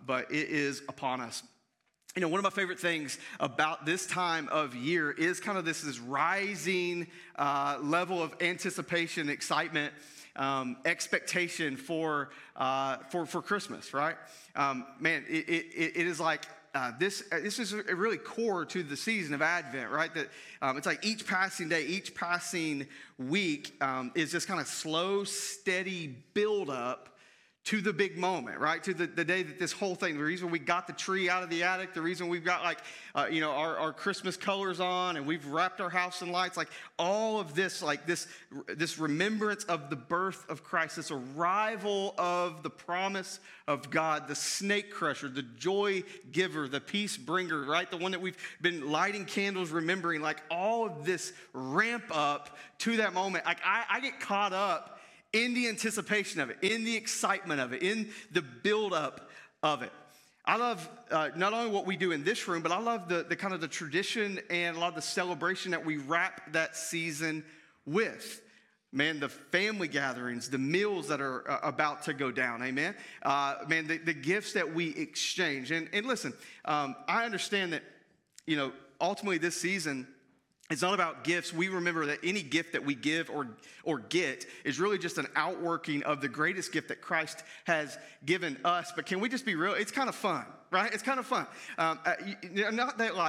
but it is upon us. You know, one of my favorite things about this time of year is kind of this rising level of anticipation, excitement, expectation for Christmas, right? Man, it is like this is really core to the season of Advent, right? That it's like each passing day, each passing week is this kind of slow, steady build up to the big moment, right? To the day that this whole thing, the reason we got the tree out of the attic, the reason we've got our Christmas colors on and we've wrapped our house in lights, like all of this, like this remembrance of the birth of Christ, this arrival of the promise of God, the snake crusher, the joy giver, the peace bringer, right? The one that we've been lighting candles, remembering, like all of this ramp up to that moment. Like I get caught up in the anticipation of it, in the excitement of it, in the buildup of it. I love not only what we do in this room, but I love the kind of the tradition and a lot of the celebration that we wrap that season with. Man, the family gatherings, the meals that are about to go down, amen? Man, the gifts that we exchange. And listen, I understand that, you know, ultimately this season, it's not about gifts. We remember that any gift that we give or get is really just an outworking of the greatest gift that Christ has given us. But can we just be real? It's kind of fun, right? It's kind of fun. Not that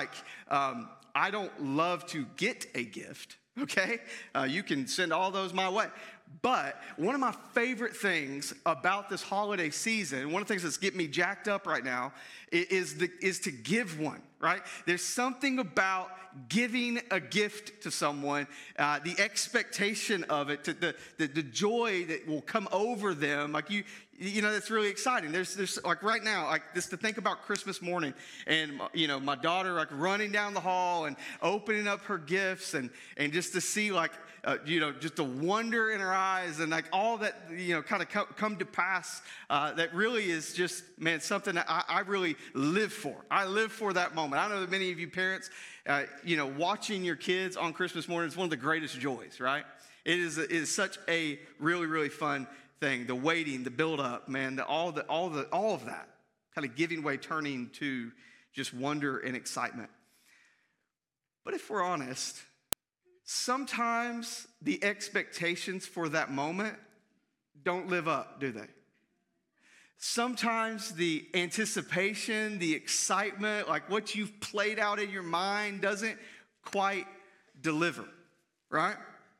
I don't love to get a gift, okay? You can send all those my way. But one of my favorite things about this holiday season, one of the things that's getting me jacked up right now, is to give one, right? There's something about giving a gift to someone, the expectation of it, the joy that will come over them, like you know, that's really exciting. There's like right now, like just to think about Christmas morning and, you know, my daughter like running down the hall and opening up her gifts and just to see like, you know, just the wonder in her eyes and like all that, you know, kind of come to pass, that really is just, man, something that I really live for. I live for that moment. I know that many of you parents, you know, watching your kids on Christmas morning is one of the greatest joys, right? It is such a really, really fun thing. The waiting, the build up, man, all of that kind of giving way, turning to just wonder and excitement. But if we're honest, sometimes the expectations for that moment don't live up, do they? Sometimes the anticipation, the excitement, like what you've played out in your mind doesn't quite deliver, right?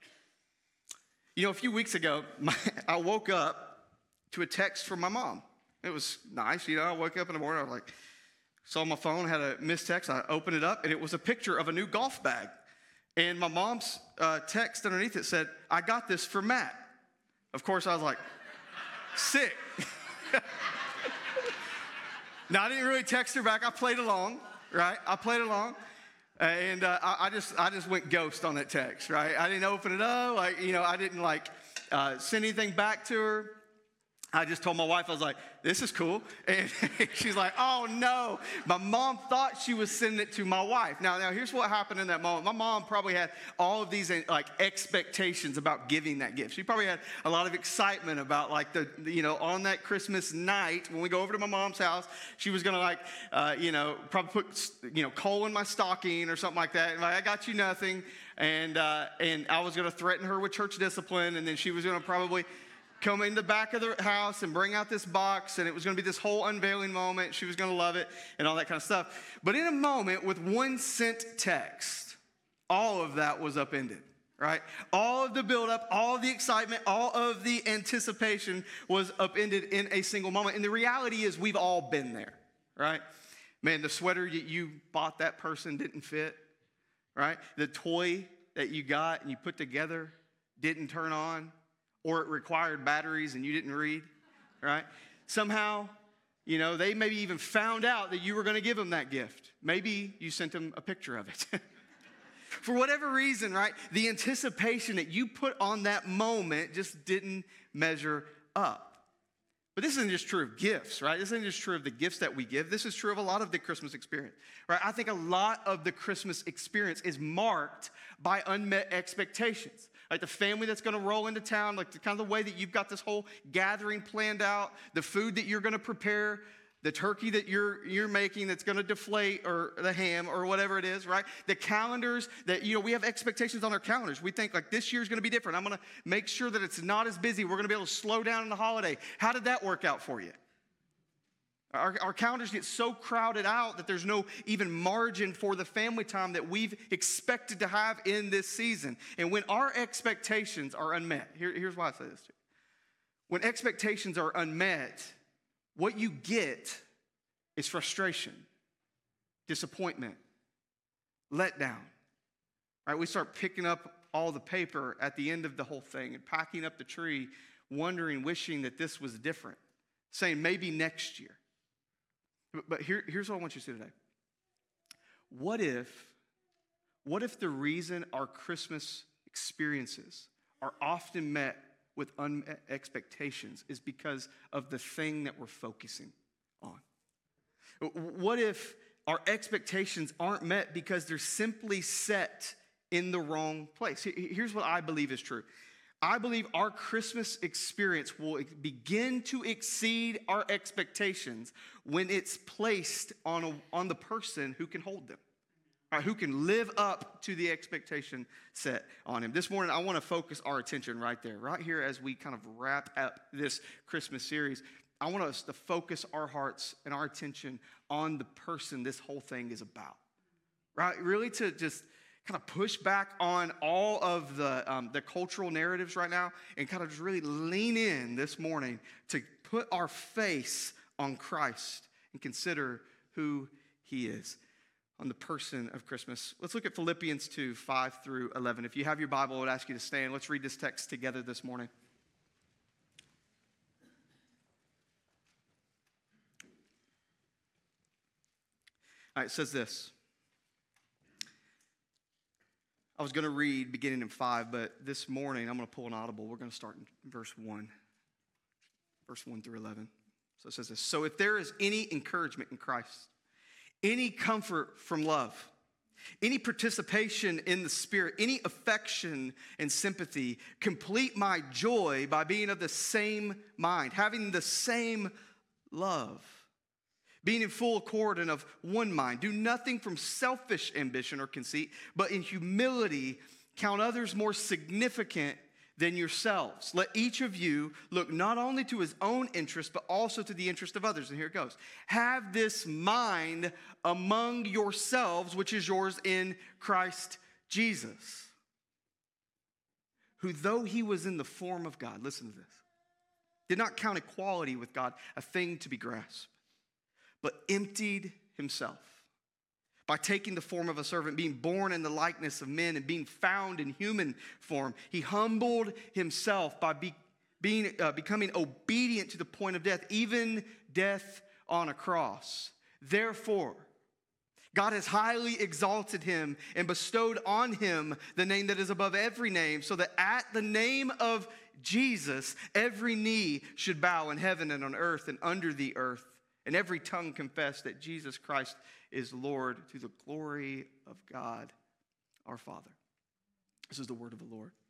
You know, a few weeks ago, I woke up to a text from my mom. It was nice, you know, I woke up in the morning, I was like, saw my phone, had a missed text, I opened it up, and it was a picture of a new golf bag. And my mom's text underneath it said, "I got this for Matt." Of course, I was like, sick. Now, I didn't really text her back. I played along, right? I played along. And I just went ghost on that text, right? I didn't open it up. Like, you know, I didn't send anything back to her. I just told my wife, I was like, "This is cool." And she's like, "Oh no." My mom thought she was sending it to my wife. Now here's what happened in that moment. My mom probably had all of these like expectations about giving that gift. She probably had a lot of excitement about like you know, on that Christmas night when we go over to my mom's house, she was gonna you know, probably put, you know, coal in my stocking or something like that. And like, "I got you nothing." And I was gonna threaten her with church discipline, and then she was gonna probably come in the back of the house and bring out this box, and it was going to be this whole unveiling moment. She was going to love it and all that kind of stuff. But in a moment with one sent text, all of that was upended, right? All of the buildup, all of the excitement, all of the anticipation was upended in a single moment. And the reality is we've all been there, right? Man, the sweater you bought that person didn't fit, right? The toy that you got and you put together didn't turn on. Or it required batteries and you didn't read, right? Somehow, you know, they maybe even found out that you were going to give them that gift. Maybe you sent them a picture of it. For whatever reason, right, the anticipation that you put on that moment just didn't measure up. But this isn't just true of gifts, right? This isn't just true of the gifts that we give. This is true of a lot of the Christmas experience, right? I think a lot of the Christmas experience is marked by unmet expectations. Like the family that's going to roll into town, like the kind of the way that you've got this whole gathering planned out, the food that you're going to prepare The turkey that you're making that's going to deflate, or the ham or whatever it is, right? The calendars that, we have expectations on our calendars. We think like this year's going to be different. I'm going to make sure that it's not as busy. We're going to be able to slow down in the holiday. How did that work out for you? Our calendars get so crowded out that there's no even margin for the family time that we've expected to have in this season. And when our expectations are unmet, here's why I say this to you. When expectations are unmet, what you get is frustration, disappointment, letdown. Right? We start picking up all the paper at the end of the whole thing and packing up the tree, wondering, wishing that this was different, saying maybe next year. But here's what I want you to see today. What if the reason our Christmas experiences are often met with unmet expectations is because of the thing that we're focusing on? What if our expectations aren't met because they're simply set in the wrong place? Here's what I believe is true. I believe our Christmas experience will begin to exceed our expectations when it's placed on the person who can hold them, right, who can live up to the expectation set on him. This morning, I want to focus our attention right there, right here as we kind of wrap up this Christmas series. I want us to focus our hearts and our attention on the person this whole thing is about, right? Really to just kind of push back on all of the cultural narratives right now and kind of just really lean in this morning to put our face on Christ and consider who he is, on the person of Christmas. Let's look at Philippians 2, 5 through 11. If you have your Bible, I would ask you to stand. Let's read this text together this morning. All right, it says this. I was going to read beginning in 5, but this morning I'm going to pull an audible. We're going to start in verse 1 through 11. So it says this. So if there is any encouragement in Christ, any comfort from love, any participation in the Spirit, any affection and sympathy, complete my joy by being of the same mind, having the same love, being in full accord and of one mind. Do nothing from selfish ambition or conceit, but in humility count others more significant than yourselves. Let each of you look not only to his own interest, but also to the interest of others. And here it goes. Have this mind among yourselves, which is yours in Christ Jesus, who though he was in the form of God, listen to this, did not count equality with God a thing to be grasped, but emptied himself by taking the form of a servant, being born in the likeness of men and being found in human form. He humbled himself by becoming obedient to the point of death, even death on a cross. Therefore, God has highly exalted him and bestowed on him the name that is above every name, so that at the name of Jesus, every knee should bow in heaven and on earth and under the earth, and every tongue confess that Jesus Christ is Lord, to the glory of God our Father. This is the word of the Lord.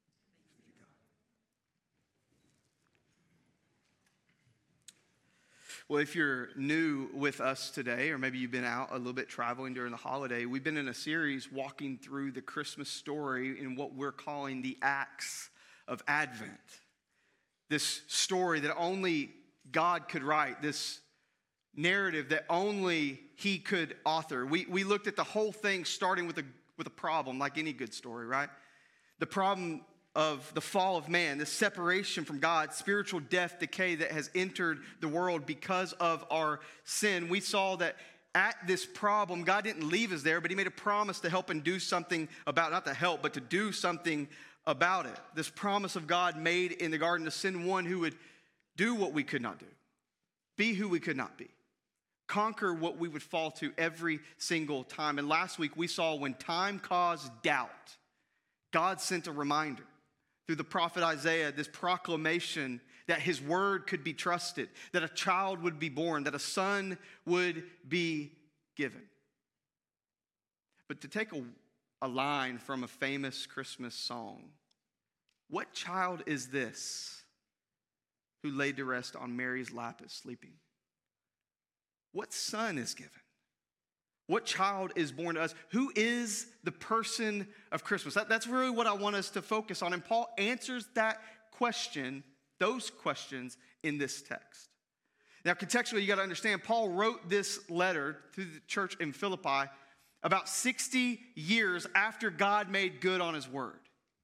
Well, if you're new with us today, or maybe you've been out a little bit traveling during the holiday, we've been in a series walking through the Christmas story in what we're calling the Acts of Advent. This story that only God could write, this narrative that only he could author. We looked at the whole thing starting with a problem, like any good story, right? The problem of the fall of man, the separation from God, spiritual death, decay that has entered the world because of our sin. We saw that at this problem, God didn't leave us there, but he made a promise to help and do something about, not to help, but to do something about it. This promise of God made in the garden to send one who would do what we could not do, be who we could not be, conquer what we would fall to every single time. And last week we saw when time caused doubt, God sent a reminder through the prophet Isaiah, this proclamation that his word could be trusted, that a child would be born, that a son would be given. But to take a line from a famous Christmas song, what child is this who laid to rest on Mary's lap is sleeping? what son is given? What child is born to us? Who is the person of Christmas? That's really what I want us to focus on. And Paul answers that question, those questions, in this text. Now, contextually, you got to understand, Paul wrote this letter to the church in Philippi about 60 years after God made good on his word.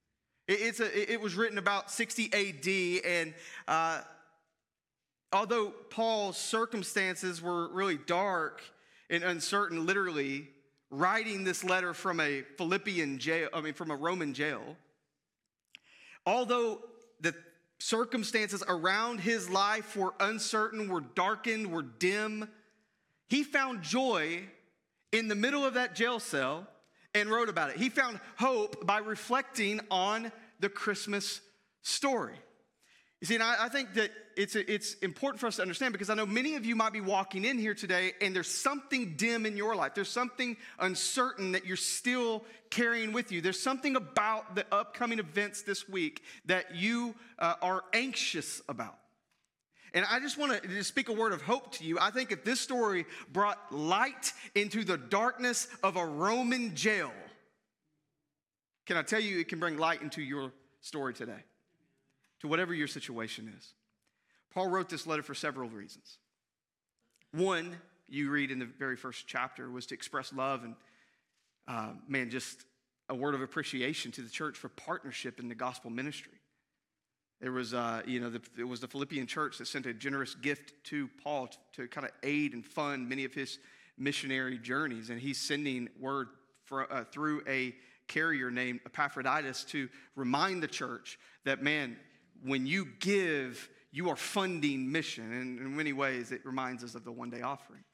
It was written about 60 AD, and although Paul's circumstances were really dark and uncertain, literally writing this letter from a from a Roman jail, although the circumstances around his life were uncertain, were darkened, were dim, he found joy in the middle of that jail cell and wrote about it. He found hope by reflecting on the Christmas story. You see, and I think that it's important for us to understand, because I know many of you might be walking in here today and there's something dim in your life. There's something uncertain that you're still carrying with you. There's something about the upcoming events this week that you are anxious about. And I just want to speak a word of hope to you. I think if this story brought light into the darkness of a Roman jail, can I tell you it can bring light into your story today, to whatever your situation is. Paul wrote this letter for several reasons. One, you read in the very first chapter, was to express love and, just a word of appreciation to the church for partnership in the gospel ministry. There was, it was the Philippian church that sent a generous gift to Paul to kind of aid and fund many of his missionary journeys, and he's sending word through a carrier named Epaphroditus to remind the church that, when you give, you are funding mission. And in many ways, it reminds us of the one-day offering.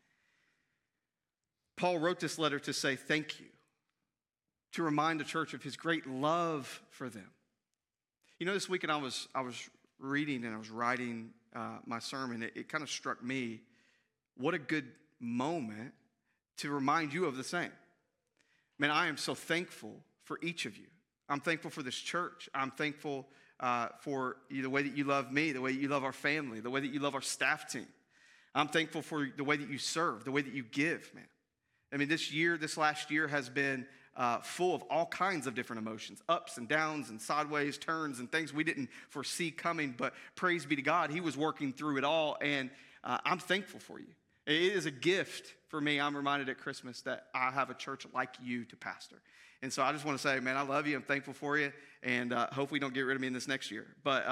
Paul wrote this letter to say thank you, to remind the church of his great love for them. You know, this weekend I was reading and I was writing my sermon. It kind of struck me, what a good moment to remind you of the same. I am so thankful for each of you. I'm thankful for this church. I'm thankful for the way that you love me, the way that you love our family, the way that you love our staff team. I'm thankful for the way that you serve, the way that you give, man. This last year has been full of all kinds of different emotions, ups and downs and sideways turns and things we didn't foresee coming, but praise be to God, he was working through it all, and I'm thankful for you. It is a gift for me. I'm reminded at Christmas that I have a church like you to pastor. And so I just want to say, I love you. I'm thankful for you. And hopefully you don't get rid of me in this next year. But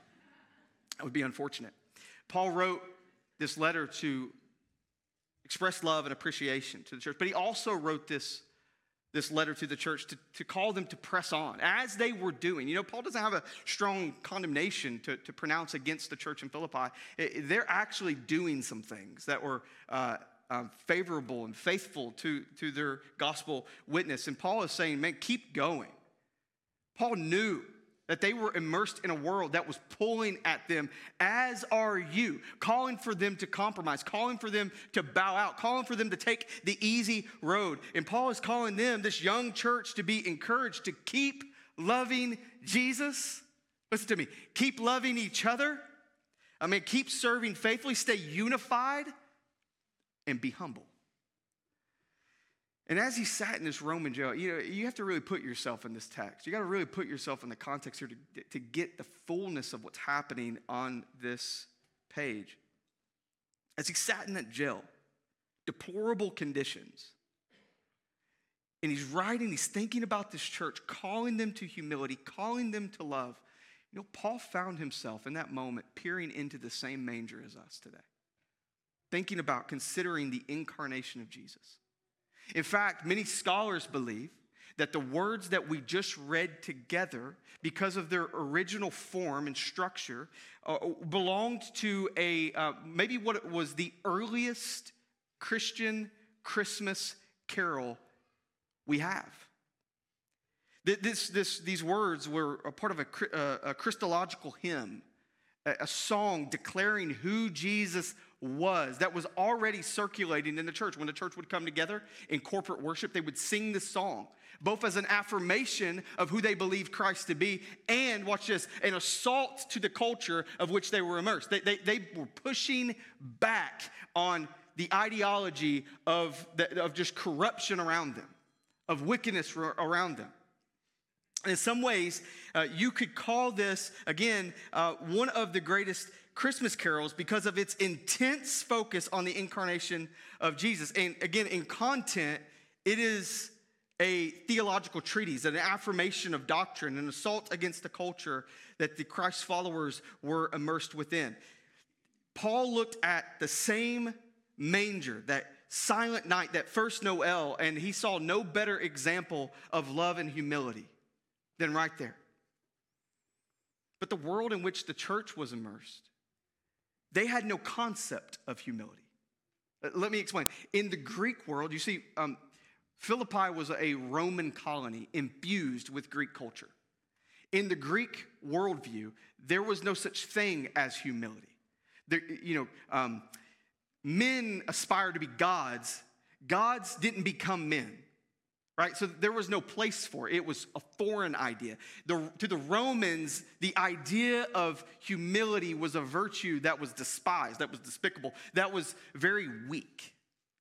it would be unfortunate. Paul wrote this letter to express love and appreciation to the church. But he also wrote this letter to the church to call them to press on, as they were doing. Paul doesn't have a strong condemnation to pronounce against the church in Philippi. They're actually doing some things that were favorable and faithful to their gospel witness. And Paul is saying, keep going. Paul knew that they were immersed in a world that was pulling at them, as are you, calling for them to compromise, calling for them to bow out, calling for them to take the easy road. And Paul is calling them, this young church, to be encouraged to keep loving Jesus. Listen to me. Keep loving each other. Keep serving faithfully, stay unified, and be humble. And as he sat in this Roman jail, you have to really put yourself in this text. You got to really put yourself in the context here to get the fullness of what's happening on this page. As he sat in that jail, deplorable conditions, and he's writing, he's thinking about this church, calling them to humility, calling them to love. Paul found himself in that moment peering into the same manger as us today, thinking about, considering the incarnation of Jesus. In fact, many scholars believe that the words that we just read together, because of their original form and structure, belonged to maybe what it was the earliest Christian Christmas carol we have. These words were a part of a Christological hymn, a song declaring who Jesus was, that was already circulating in the church. When the church would come together in corporate worship, they would sing this song, both as an affirmation of who they believed Christ to be, and, watch this, an assault to the culture of which they were immersed. They were pushing back on the ideology of just corruption around them, of wickedness around them. In some ways, you could call this, again, one of the greatest Christmas carols because of its intense focus on the incarnation of Jesus. And again, in content, it is a theological treatise, an affirmation of doctrine, an assault against the culture that the Christ followers were immersed within. Paul looked at the same manger, that silent night, that first Noel, and he saw no better example of love and humility than right there. But the world in which the church was immersed, they had no concept of humility. Let me explain. In the Greek world, you see, Philippi was a Roman colony infused with Greek culture. In the Greek worldview, there was no such thing as humility. Men aspired to be gods. Gods didn't become men, right? So there was no place for it. It was a foreign idea. To the Romans, the idea of humility was a virtue that was despised, that was despicable, that was very weak.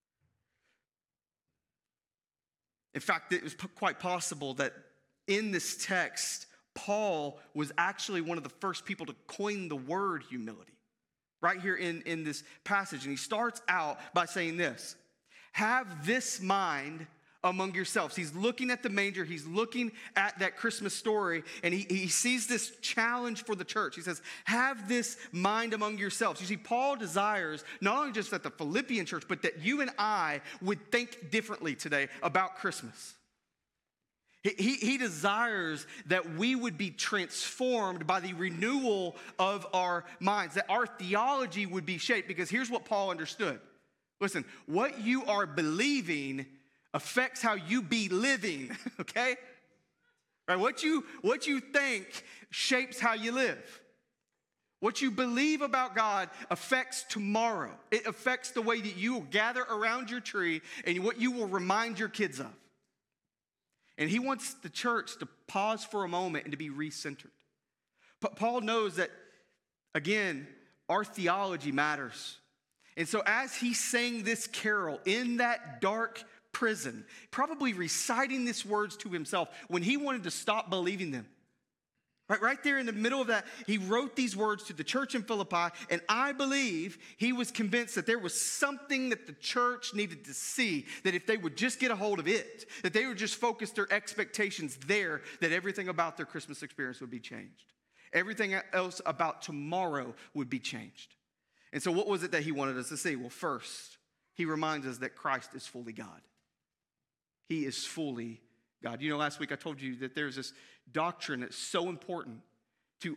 In fact, it was quite possible that in this text, Paul was actually one of the first people to coin the word humility, right here in this passage. And he starts out by saying this: have this mind among yourselves. He's looking at the manger. He's looking at that Christmas story, and he sees this challenge for the church. He says, have this mind among yourselves. You see, Paul desires not only just that the Philippian church, but that you and I would think differently today about Christmas. He desires that we would be transformed by the renewal of our minds, that our theology would be shaped, because here's what Paul understood. Listen, what you are believing affects how you be living, okay? Right? What you think shapes how you live. What you believe about God affects tomorrow. It affects the way that you will gather around your tree and what you will remind your kids of. And he wants the church to pause for a moment and to be recentered. But Paul knows that, again, our theology matters. And so as he sang this carol in that dark prison, probably reciting these words to himself when he wanted to stop believing them, right there in the middle of that, he wrote these words to the church in Philippi, and I believe he was convinced that there was something that the church needed to see, that if they would just get a hold of it, that they would just focus their expectations there, that everything about their Christmas experience would be changed. Everything else about tomorrow would be changed. And so what was it that he wanted us to see? Well, first, he reminds us that Christ is fully God. He is fully God. You know, last week I told you that there's this doctrine that's so important to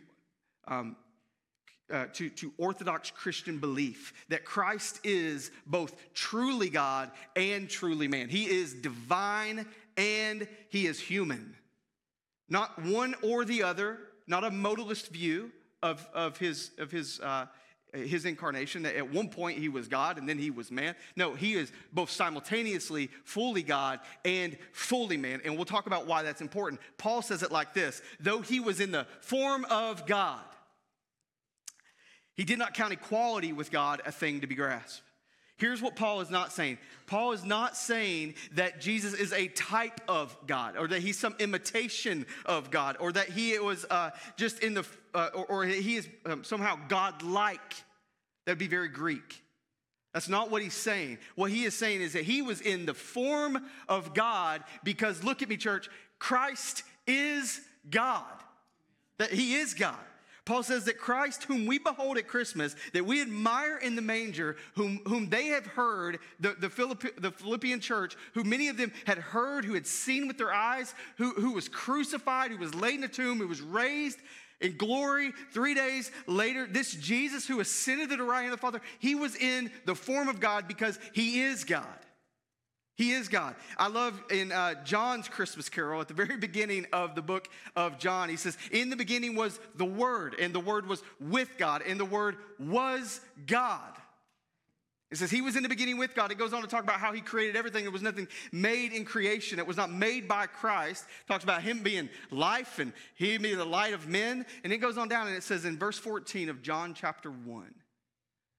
Orthodox Christian belief, that Christ is both truly God and truly man. He is divine and he is human. Not one or the other, not a modalist view of his incarnation, that at one point he was God and then he was man. No, he is both simultaneously fully God and fully man. And we'll talk about why that's important. Paul says it like this: though he was in the form of God, he did not count equality with God a thing to be grasped. Here's what Paul is not saying. Paul is not saying that Jesus is a type of God, or that he's some imitation of God, or that he was just in the, or he is somehow God-like. That'd be very Greek. That's not what he's saying. What he is saying is that he was in the form of God because, look at me, church, Christ is God. That he is God. Paul says that Christ, whom we behold at Christmas, that we admire in the manger, whom they have heard, the Philippian church, who many of them had heard, who had seen with their eyes, who was crucified, who was laid in a tomb, who was raised in glory 3 days later. This Jesus who ascended to the right hand of the Father, he was in the form of God because he is God. He is God. I love in John's Christmas carol, at the very beginning of the book of John, he says, in the beginning was the Word, and the Word was with God, and the Word was God. It says he was in the beginning with God. It goes on to talk about how he created everything. There was nothing made in creation. It was not made by Christ. It talks about him being life and he being the light of men. And it goes on down and it says in verse 14 of John chapter 1,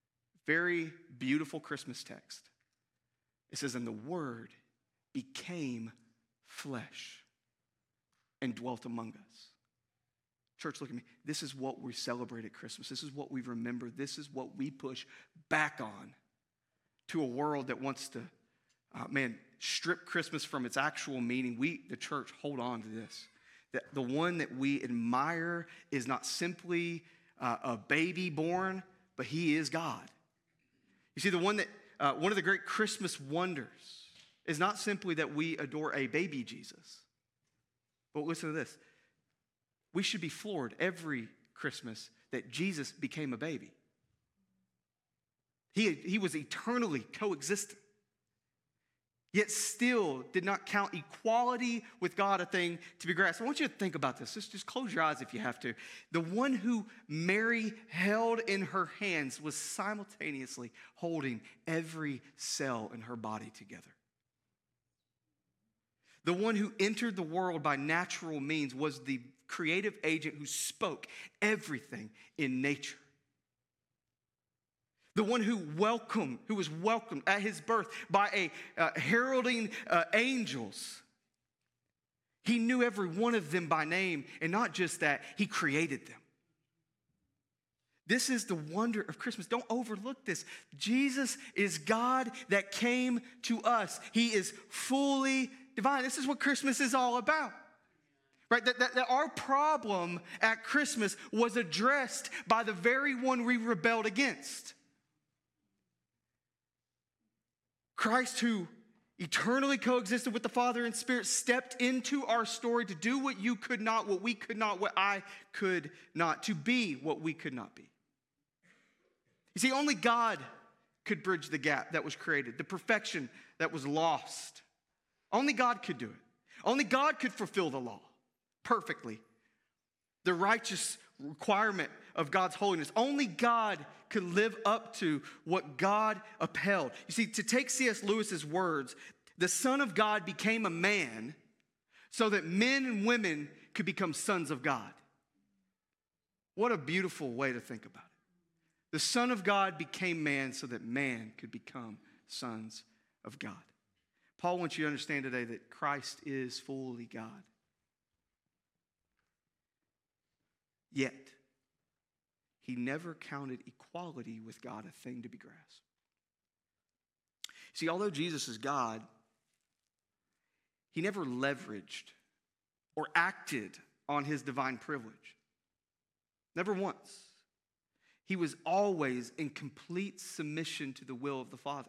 very beautiful Christmas text. It says, and the Word became flesh and dwelt among us. Church, look at me. This is what we celebrate at Christmas. This is what we remember. This is what we push back on to a world that wants to, strip Christmas from its actual meaning. We, the church, hold on to this. That the one that we admire is not simply a baby born, but he is God. You see, one of the great Christmas wonders is not simply that we adore a baby Jesus. But listen to this. We should be floored every Christmas that Jesus became a baby. He was eternally coexistent, yet still did not count equality with God a thing to be grasped. I want you to think about this. Just close your eyes if you have to. The one who Mary held in her hands was simultaneously holding every cell in her body together. The one who entered the world by natural means was the creative agent who spoke everything in nature. The one who was welcomed at his birth by heralding angels. He knew every one of them by name, and not just that, he created them. This is the wonder of Christmas. Don't overlook this. Jesus is God that came to us. He is fully divine. This is what Christmas is all about. Right? That our problem at Christmas was addressed by the very one we rebelled against. Christ, who eternally coexisted with the Father and Spirit, stepped into our story to do what you could not, what we could not, what I could not, to be what we could not be. You see, only God could bridge the gap that was created, the perfection that was lost. Only God could do it. Only God could fulfill the law perfectly, the righteous requirement of God's holiness. Only God could live up to what God upheld. You see, to take C.S. Lewis's words, the Son of God became a man so that men and women could become sons of God. What a beautiful way to think about it. The Son of God became man so that man could become sons of God. Paul wants you to understand today that Christ is fully God. Yet, he never counted equality with God a thing to be grasped. See, although Jesus is God, he never leveraged or acted on his divine privilege. Never once. He was always in complete submission to the will of the Father.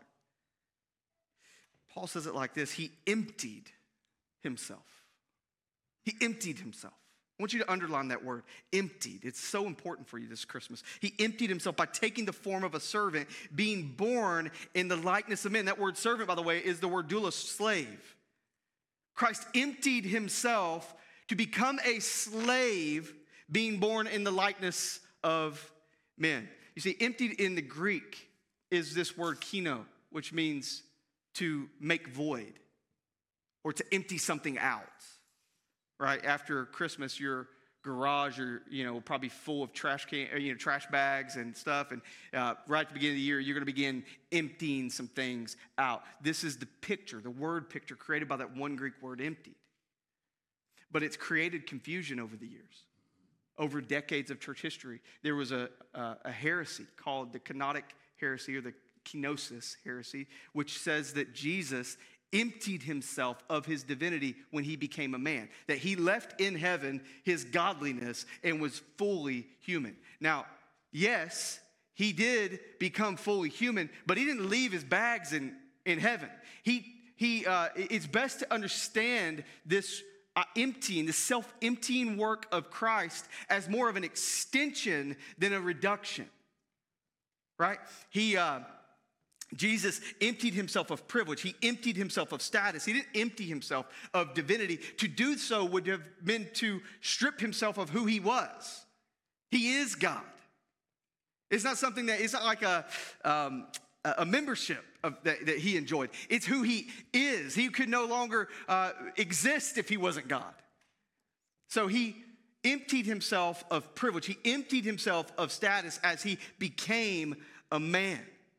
Paul says it like this: he emptied himself. He emptied himself. I want you to underline that word, emptied. It's so important for you this Christmas. He emptied himself by taking the form of a servant, being born in the likeness of men. That word servant, by the way, is the word doulos, slave. Christ emptied himself to become a slave, being born in the likeness of men. You see, emptied in the Greek is this word kino, which means to make void or to empty something out. Right after Christmas, your garage, probably full of trash bags and stuff. And right at the beginning of the year, you're going to begin emptying some things out. This is the picture, the word picture created by that one Greek word, emptied. But it's created confusion over the years, over decades of church history. There was a heresy called the kenotic heresy or the kenosis heresy, which says that Jesus emptied himself of his divinity when he became a man, that he left in heaven his godliness and was fully human. Now, yes, he did become fully human, but he didn't leave his bags in heaven. It's best to understand this emptying, the self-emptying work of Christ as more of an extension than a reduction, right? Jesus emptied himself of privilege. He emptied himself of status. He didn't empty himself of divinity. To do so would have been to strip himself of who he was. He is God. It's not something it's not like a membership that he enjoyed. It's who he is. He could no longer exist if he wasn't God. So he emptied himself of privilege. He emptied himself of status as he became a man.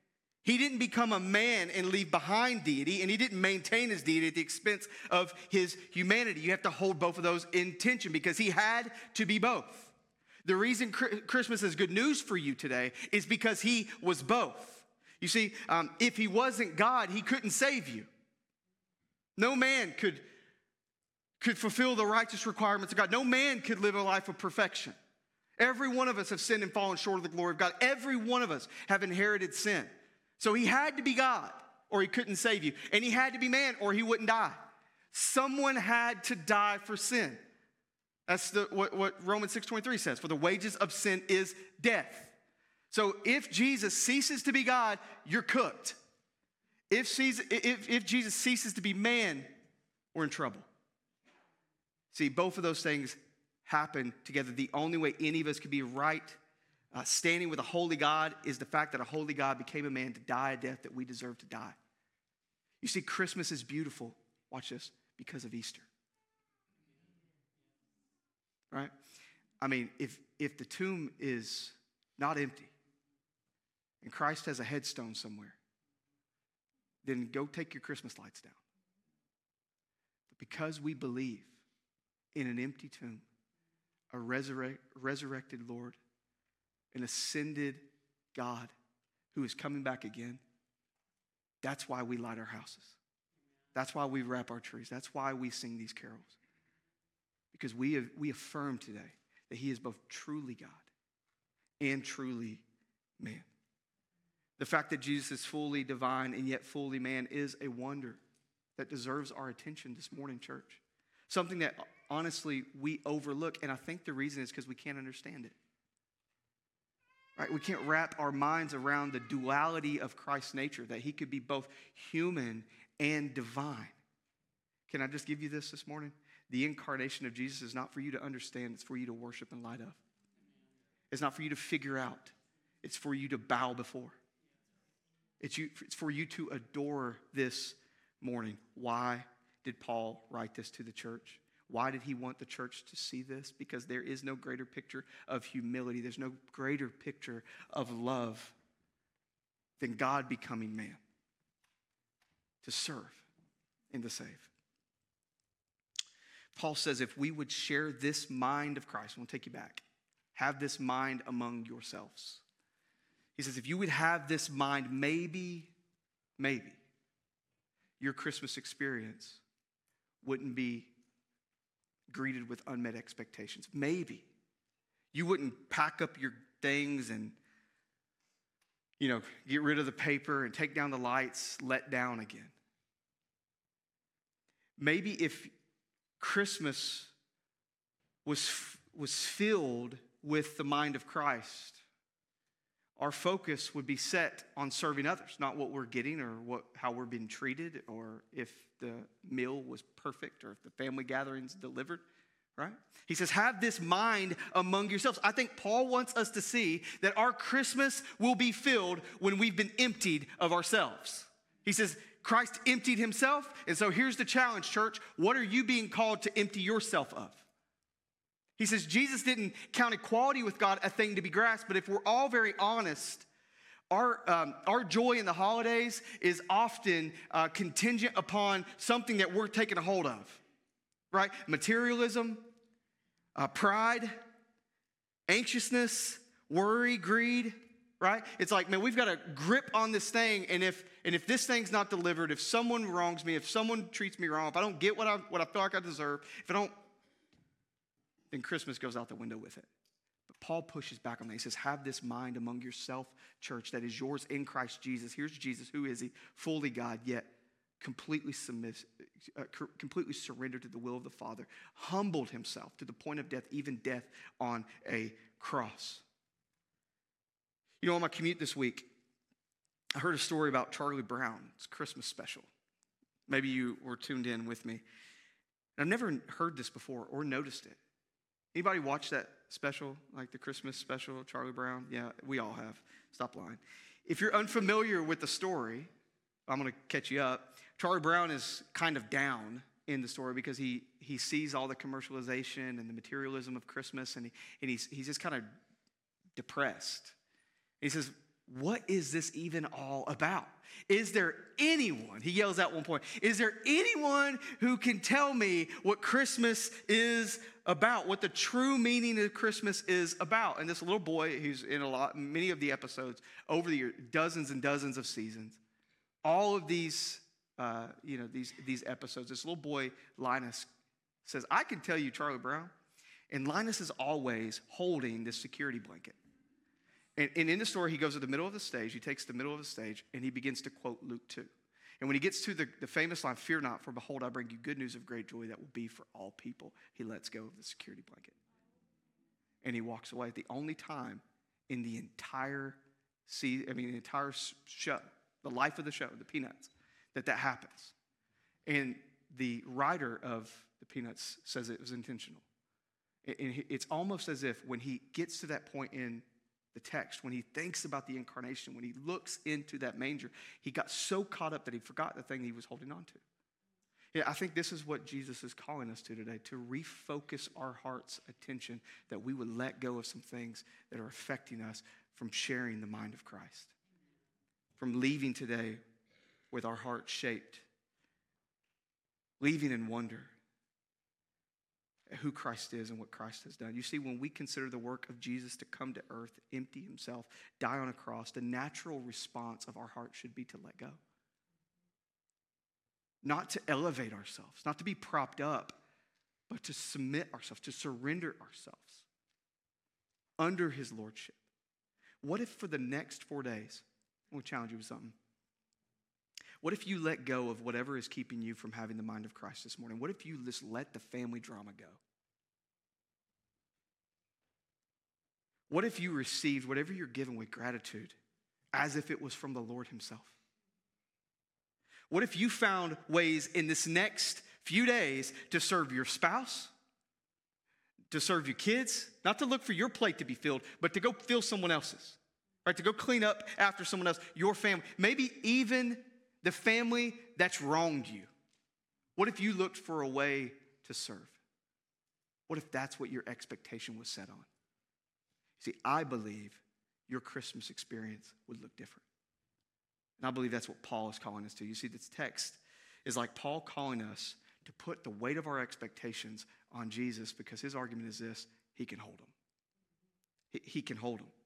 He didn't become a man and leave behind deity, and he didn't maintain his deity at the expense of his humanity. You have to hold both of those in tension because he had to be both. The reason Christmas is good news for you today is because he was both. You see, if he wasn't God, he couldn't save you. No man could fulfill the righteous requirements of God. No man could live a life of perfection. Every one of us have sinned and fallen short of the glory of God. Every one of us have inherited sin. So he had to be God or he couldn't save you. And he had to be man or he wouldn't die. Someone had to die for sin. That's what Romans 6:23 says. For the wages of sin is death. So if Jesus ceases to be God, you're cooked. If Jesus ceases to be man, we're in trouble. See, both of those things happen together. The only way any of us could be right standing with a holy God is the fact that a holy God became a man to die a death that we deserve to die. You see, Christmas is beautiful, watch this, because of Easter. Right? I mean, if the tomb is not empty and Christ has a headstone somewhere, then go take your Christmas lights down. But because we believe in an empty tomb, a resurrected Lord, an ascended God who is coming back again, that's why we light our houses. That's why we wrap our trees. That's why we sing these carols. Because we affirm today that he is both truly God and truly man. The fact that Jesus is fully divine and yet fully man is a wonder that deserves our attention this morning, church. Something that honestly we overlook, and I think the reason is because we can't understand it. Right? We can't wrap our minds around the duality of Christ's nature, that he could be both human and divine. Can I just give you this morning? The incarnation of Jesus is not for you to understand, it's for you to worship in light of. It's not for you to figure out, it's for you to bow before. It's for you to adore this morning. Why did Paul write this to the church? Why did he want the church to see this? Because there is no greater picture of humility. There's no greater picture of love than God becoming man to serve and to save. Paul says if we would share this mind of Christ, I'm going to take you back. Have this mind among yourselves. He says if you would have this mind, maybe your Christmas experience wouldn't be greeted with unmet expectations. Maybe you wouldn't pack up your things and, get rid of the paper and take down the lights, let down again. Maybe if Christmas was filled with the mind of Christ, our focus would be set on serving others, not what we're getting or how we're being treated or if the meal was perfect or if the family gathering's delivered, right? He says, have this mind among yourselves. I think Paul wants us to see that our Christmas will be filled when we've been emptied of ourselves. He says, Christ emptied himself, and so here's the challenge, church. What are you being called to empty yourself of? He says Jesus didn't count equality with God a thing to be grasped, but if we're all very honest, our joy in the holidays is often contingent upon something that we're taking a hold of, right? Materialism, pride, anxiousness, worry, greed, right? It's like, man, we've got a grip on this thing, and if this thing's not delivered, if someone wrongs me, if someone treats me wrong, if I don't get what I feel like I deserve, if I don't, then Christmas goes out the window with it. But Paul pushes back on that. He says, have this mind among yourself, church, that is yours in Christ Jesus. Here's Jesus. Who is he? Fully God, yet completely surrendered to the will of the Father. Humbled himself to the point of death, even death on a cross. On my commute this week, I heard a story about Charlie Brown. It's a Christmas special. Maybe you were tuned in with me. And I've never heard this before or noticed it. Anybody watch that special, like the Christmas special, Charlie Brown? Yeah, we all have. Stop lying. If you're unfamiliar with the story, I'm going to catch you up. Charlie Brown is kind of down in the story because he sees all the commercialization and the materialism of Christmas, and he's just kind of depressed. He says, what is this even all about? Is there anyone, he yells out at one point, is there anyone who can tell me what Christmas is about, what the true meaning of Christmas is about? And this little boy who's in many of the episodes over the years, dozens and dozens of seasons, all of these, these episodes, this little boy, Linus, says, I can tell you Charlie Brown. And Linus is always holding this security blanket. And in the story, he goes to the middle of the stage. He takes the middle of the stage, and he begins to quote Luke 2. And when he gets to the famous line, fear not, for behold, I bring you good news of great joy that will be for all people. He lets go of the security blanket. And he walks away. The only time in the entire show, the life of the show, the Peanuts, that happens. And the writer of the Peanuts says it was intentional. And it's almost as if when he gets to that point in the text, when he thinks about the incarnation, when he looks into that manger, he got so caught up that he forgot the thing he was holding on to. Yeah, I think this is what Jesus is calling us to today, to refocus our heart's attention, that we would let go of some things that are affecting us from sharing the mind of Christ, from leaving today with our hearts shaped, leaving in wonder at who Christ is and what Christ has done. You see, when we consider the work of Jesus to come to earth, empty himself, die on a cross, the natural response of our heart should be to let go. Not to elevate ourselves, not to be propped up, but to submit ourselves, to surrender ourselves under his lordship. What if for the next 4 days, I'm going to challenge you with something. What if you let go of whatever is keeping you from having the mind of Christ this morning? What if you just let the family drama go? What if you received whatever you're given with gratitude as if it was from the Lord himself? What if you found ways in this next few days to serve your spouse, to serve your kids, not to look for your plate to be filled, but to go fill someone else's, right? To go clean up after someone else, your family, maybe even the family that's wronged you. What if you looked for a way to serve? What if that's what your expectation was set on? See, I believe your Christmas experience would look different. And I believe that's what Paul is calling us to. You see, this text is like Paul calling us to put the weight of our expectations on Jesus, because his argument is this: he can hold them. He can hold them.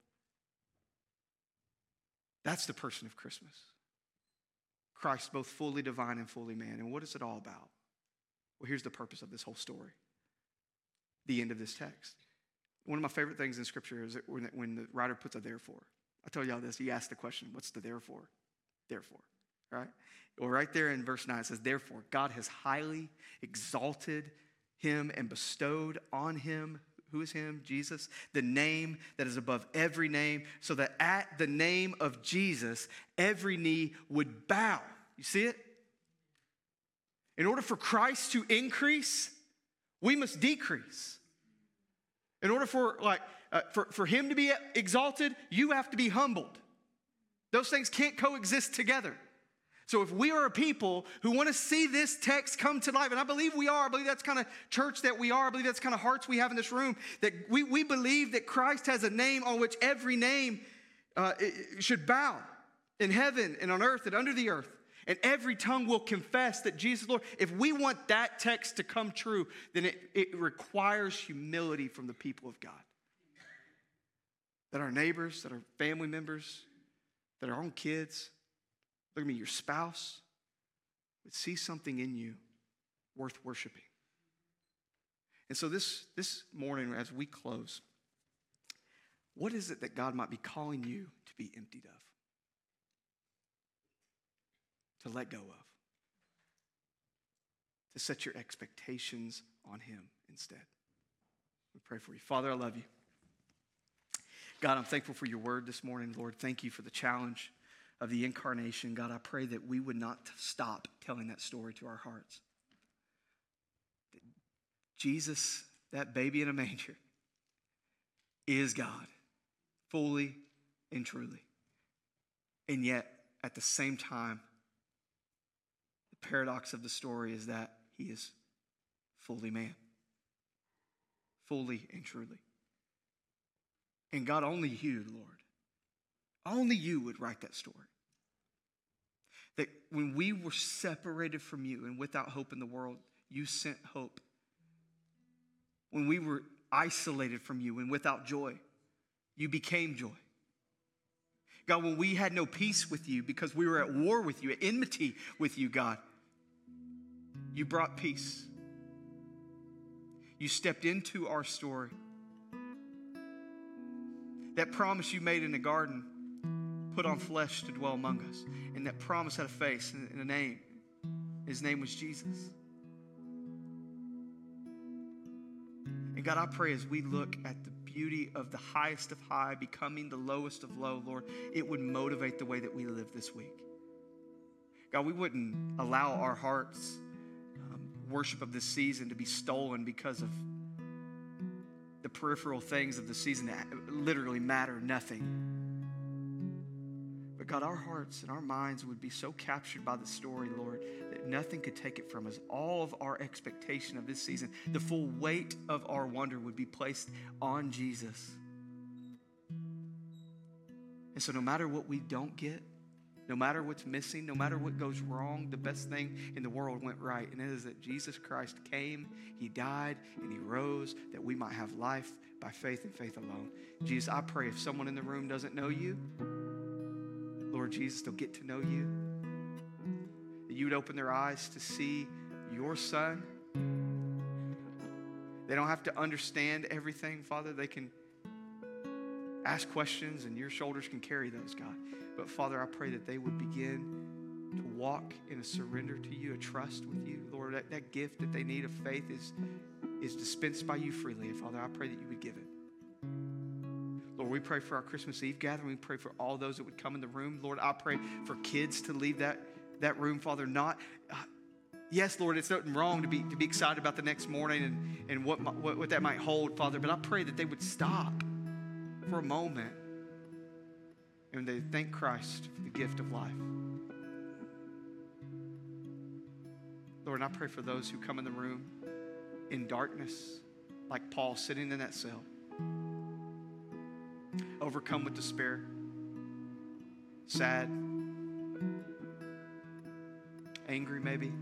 That's the person of Christmas. Christ, both fully divine and fully man. And what is it all about? Well, here's the purpose of this whole story. The end of this text. One of my favorite things in Scripture is when the writer puts a therefore. I told y'all this. He asked the question, what's the therefore? Therefore, right? Well, right there in verse 9, it says, therefore, God has highly exalted him and bestowed on him, who is him? Jesus, the name that is above every name, so that at the name of Jesus, every knee would bow. You see it? In order for Christ to increase, we must decrease. In order for him to be exalted, you have to be humbled. Those things can't coexist together. So if we are a people who want to see this text come to life, and I believe we are, I believe that's kind of church that we are, I believe that's kind of hearts we have in this room, that we believe that Christ has a name on which every name should bow in heaven and on earth and under the earth. And every tongue will confess that Jesus is Lord. If we want that text to come true, then it requires humility from the people of God. That our neighbors, that our family members, that our own kids, look at me, your spouse, would see something in you worth worshiping. And so this morning, as we close, what is it that God might be calling you to be emptied of? To let go of? To set your expectations on him instead? We pray for you. Father, I love you. God, I'm thankful for your word this morning. Lord, thank you for the challenge of the incarnation. God, I pray that we would not stop telling that story to our hearts. That Jesus, that baby in a manger, is God, fully and truly. And yet, at the same time, the paradox of the story is that he is fully man, fully and truly. And God, only you, Lord, Only you would write that story. That when we were separated from you and without hope in the world, you sent hope. When we were isolated from you and without joy, you became joy. God, when we had no peace with you because we were at war with you, at enmity with you, God, you brought peace. You stepped into our story. That promise you made in the garden put on flesh to dwell among us. And that promise had a face and a name. His name was Jesus. And God, I pray as we look at the beauty of the highest of high becoming the lowest of low, Lord, it would motivate the way that we live this week. God, we wouldn't allow our hearts' worship of this season to be stolen because of the peripheral things of the season that literally matter nothing. But God, our hearts and our minds would be so captured by the story, Lord, that nothing could take it from us. All of our expectation of this season, the full weight of our wonder would be placed on Jesus. And so no matter what we don't get, no matter what's missing, no matter what goes wrong, the best thing in the world went right. And it is that Jesus Christ came, he died, and he rose that we might have life by faith and faith alone. Jesus, I pray if someone in the room doesn't know you, Lord Jesus, they'll get to know you. That you would open their eyes to see your Son. They don't have to understand everything, Father. They can ask questions and your shoulders can carry those, God. But Father, I pray that they would begin to walk in a surrender to you, a trust with you. Lord, that gift that they need of faith is dispensed by you freely. And Father, I pray that you would give it. Lord, we pray for our Christmas Eve gathering. We pray for all those that would come in the room. Lord, I pray for kids to leave that room, Father, not... yes, Lord, it's nothing wrong to be excited about the next morning and what that might hold, Father. But I pray that they would stop for a moment and they thank Christ for the gift of life. Lord, and I pray for those who come in the room in darkness, like Paul sitting in that cell, overcome with despair, sad, angry maybe.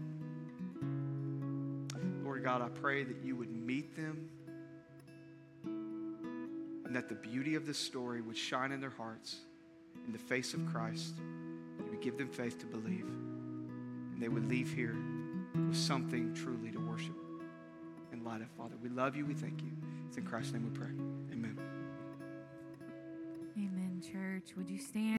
Lord God, I pray that you would meet them and that the beauty of this story would shine in their hearts in the face of Christ. You would give them faith to believe, and they would leave here with something truly to worship in light of. Father, we love you. We thank you. It's in Christ's name we pray. Amen. Amen, church. Would you stand?